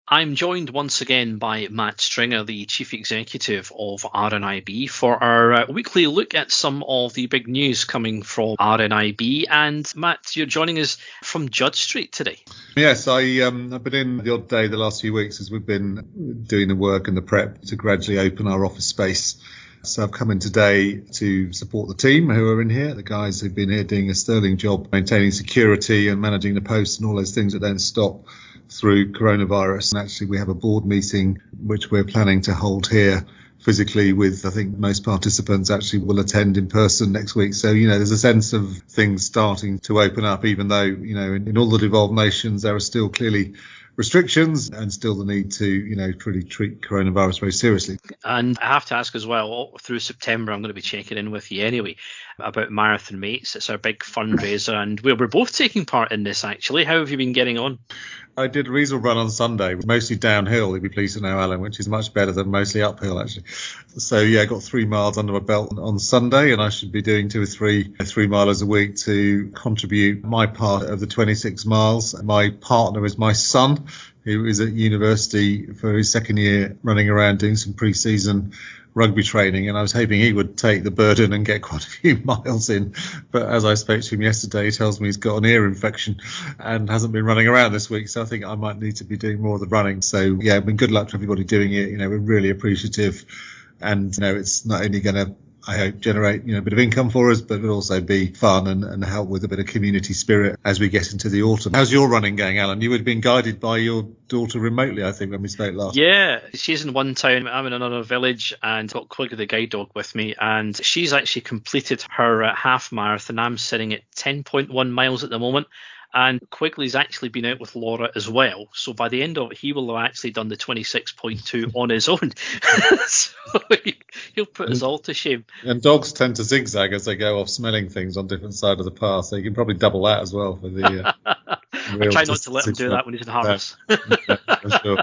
I'm joined once again by Matt Stringer, the Chief Executive of RNIB, for our weekly look at some of the big news coming from RNIB. And Matt, you're joining us from Judd Street today. Yes, I've been in the odd day the last few weeks as we've been doing the work and the prep to gradually open our office space. So I've come in today to support the team who are in here, the guys who've been here doing a sterling job, maintaining security and managing the posts and all those things that don't stop through coronavirus. And actually we have a board meeting which we're planning to hold here physically with, I think most participants actually will attend in person next week. So, there's a sense of things starting to open up, even though, in all the devolved nations, there are still clearly restrictions and still the need to, really treat coronavirus very seriously. And I have to ask as well, through September, I'm going to be checking in with you anyway about Marathon Mates. It's our big fundraiser and we're both taking part in this actually. How have you been getting on? I did a reasonable run on Sunday, mostly downhill, you'll be pleased to know, Alan, which is much better than mostly uphill, actually. So, I got 3 miles under my belt on Sunday, and I should be doing 2 or 3 milers a week to contribute my part of the 26 miles. My partner is my son, who is at university for his second year running around doing some pre-season rugby training, and I was hoping he would take the burden and get quite a few miles in. But as I spoke to him yesterday, he tells me he's got an ear infection and hasn't been running around this week. So I think I might need to be doing more of the running. So, I mean, good luck to everybody doing it. We're really appreciative. And, it's not only going to, I hope, generate, a bit of income for us, but it'll also be fun and help with a bit of community spirit as we get into the autumn. How's your running going, Alan? You had been guided by your daughter remotely, I think, when we spoke last. Yeah, she's in one town, I'm in another village, and got Quiggy the guide dog with me, and she's actually completed her half marathon. I'm sitting at 10.1 miles at the moment. And Quigley's actually been out with Laura as well. So by the end of it, he will have actually done the 26.2 on his own. So he'll put us all to shame. And dogs tend to zigzag as they go off smelling things on different sides of the path. So you can probably double that as well for the... I try not to let him do that when he's in harness. Sure.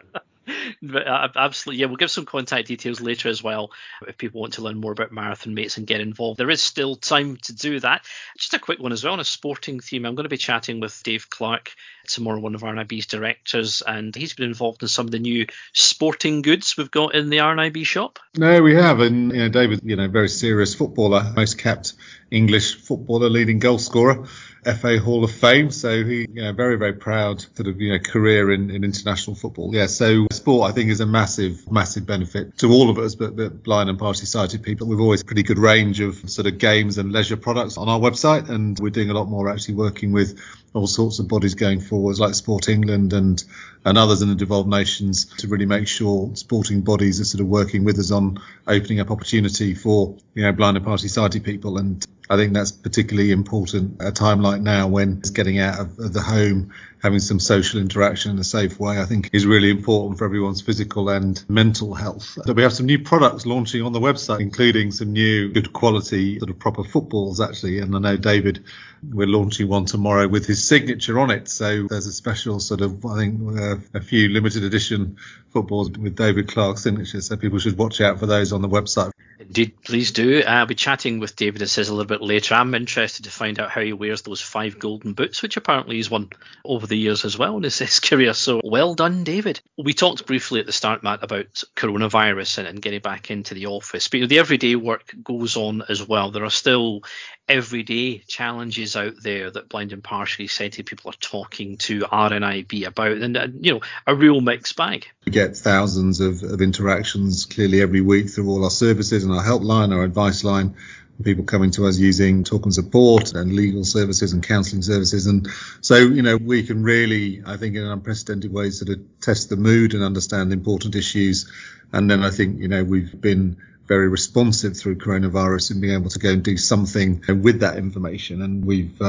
But absolutely, we'll give some contact details later as well if people want to learn more about Marathon Mates and get involved. There is still time to do that. Just a quick one as well on a sporting theme. I'm going to be chatting with Dave Clark tomorrow, one of RNIB's directors, and he's been involved in some of the new sporting goods we've got in the RNIB shop. No, we have, and David, very serious footballer, most capped English footballer, leading goal scorer, FA Hall of Fame. So he, very, very proud sort of, career in international football. Yeah. So sport, I think, is a massive benefit to all of us, but blind and partially sighted people. We've always pretty good range of sort of games and leisure products on our website. And we're doing a lot more actually working with all sorts of bodies going forwards like Sport England and others in the devolved nations to really make sure sporting bodies are sort of working with us on opening up opportunity for, blind and partially sighted people. And I think that's particularly important at a time like now when it's getting out of the home, having some social interaction in a safe way, I think is really important for everyone's physical and mental health. So we have some new products launching on the website, including some new good quality sort of proper footballs actually. And I know David, we're launching one tomorrow with his signature on it. So there's a special sort of, I think, a few limited edition footballs with David Clark's signature. So people should watch out for those on the website. Indeed, please do. I'll be chatting with David, it says, a little bit later. I'm interested to find out how he wears those 5 golden boots, which apparently he's won over the years as well in his career. So well done, David. We talked briefly at the start, Matt, about coronavirus and getting back into the office. But the everyday work goes on as well. There are still everyday challenges out there that blind and partially sighted people are talking to RNIB about, and a real mixed bag. We get thousands of interactions clearly every week through all our services and our helpline, our advice line, people coming to us using talk and support and legal services and counselling services. And so, we can really, I think, in an unprecedented way, sort of test the mood and understand important issues. And then I think, we've been very responsive through coronavirus and being able to go and do something with that information. And we've,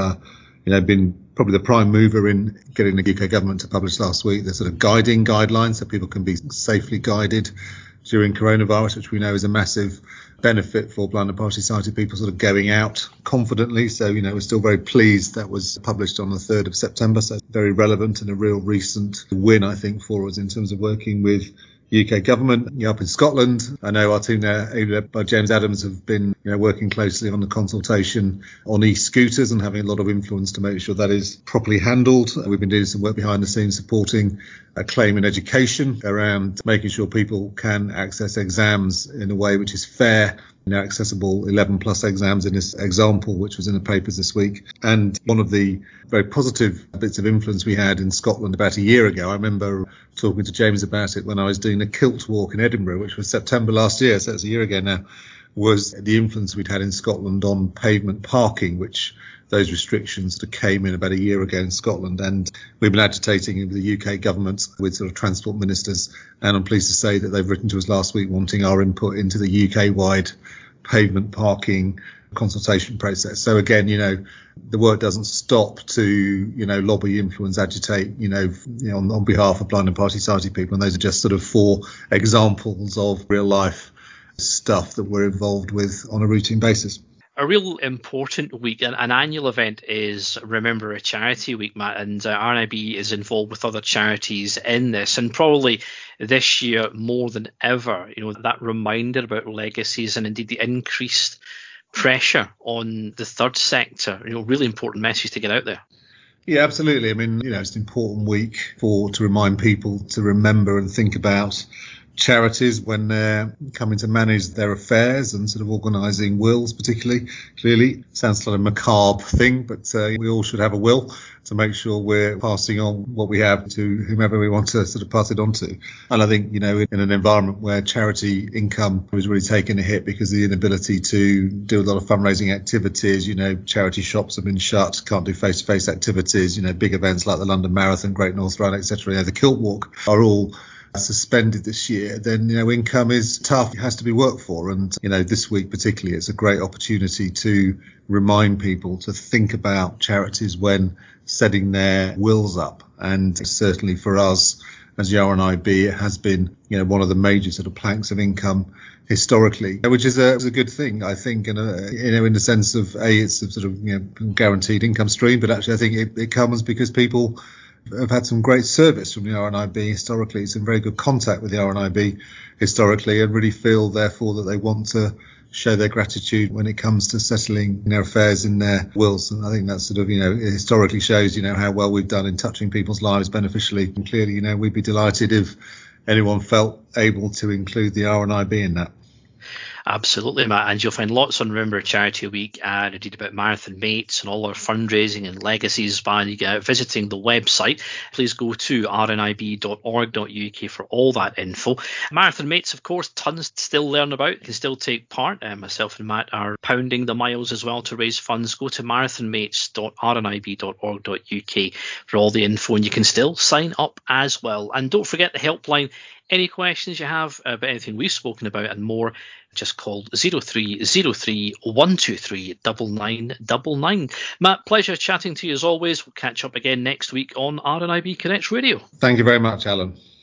been probably the prime mover in getting the UK government to publish last week the sort of guiding guidelines so people can be safely guided during coronavirus, which we know is a massive benefit for blind and partially sighted people sort of going out confidently. So, we're still very pleased that was published on the 3rd of September. So very relevant and a real recent win, I think, for us in terms of working with UK government. Up in Scotland, I know our team there, led by James Adams, have been working closely on the consultation on e-scooters and having a lot of influence to make sure that is properly handled. We've been doing some work behind the scenes supporting a claim in education around making sure people can access exams in a way which is fair, accessible 11 plus exams in this example, which was in the papers this week. And one of the very positive bits of influence we had in Scotland about a year ago, I remember talking to James about it when I was doing a kilt walk in Edinburgh, which was September last year, so it's a year ago now, was the influence we'd had in Scotland on pavement parking, which those restrictions that came in about a year ago in Scotland. And we've been agitating with the UK government, with sort of transport ministers. And I'm pleased to say that they've written to us last week wanting our input into the UK-wide pavement parking consultation process. So again, the work doesn't stop to, lobby, influence, agitate, on behalf of blind and party sighted people. And those are just sort of 4 examples of real life stuff that we're involved with on a routine basis. A real important week, an annual event is Remember a Charity Week, Matt, and RNIB is involved with other charities in this, and probably this year more than ever, that reminder about legacies and indeed the increased pressure on the third sector, really important message to get out there. Yeah, absolutely. I mean, it's an important week to remind people to remember and think about charities when they're coming to manage their affairs and sort of organising wills, particularly. Clearly, sounds like a macabre thing, but we all should have a will to make sure we're passing on what we have to whomever we want to sort of pass it on to. And I think, in an environment where charity income was really taking a hit because of the inability to do a lot of fundraising activities, charity shops have been shut, can't do face-to-face activities, big events like the London Marathon, Great North Run, etc., the Kilt Walk are all suspended this year, then income is tough. It has to be worked for, and this week particularly, it's a great opportunity to remind people to think about charities when setting their wills up. And certainly for us as the RNIB, it has been one of the major sort of planks of income historically, which is a good thing, I think, and in the sense of it's a sort of guaranteed income stream, but actually I think it comes because people have had some great service from the RNIB historically, some very good contact with the RNIB historically, and really feel therefore that they want to show their gratitude when it comes to settling their affairs in their wills. And I think that sort of it historically shows how well we've done in touching people's lives beneficially. And clearly we'd be delighted if anyone felt able to include the RNIB in that. Absolutely, Matt, and you'll find lots on Remember Charity Week and indeed about Marathon Mates and all our fundraising and legacies by visiting the website. Please go to rnib.org.uk for all that info. Marathon Mates, of course, tons to still learn about. You can still take part. Myself and Matt are pounding the miles as well to raise funds. Go to marathonmates.rnib.org.uk for all the info, and you can still sign up as well. And don't forget the helpline. Any questions you have about anything we've spoken about and more, just call 0303 123 9999. Matt, pleasure chatting to you as always. We'll catch up again next week on RNIB Connects Radio. Thank you very much, Alan.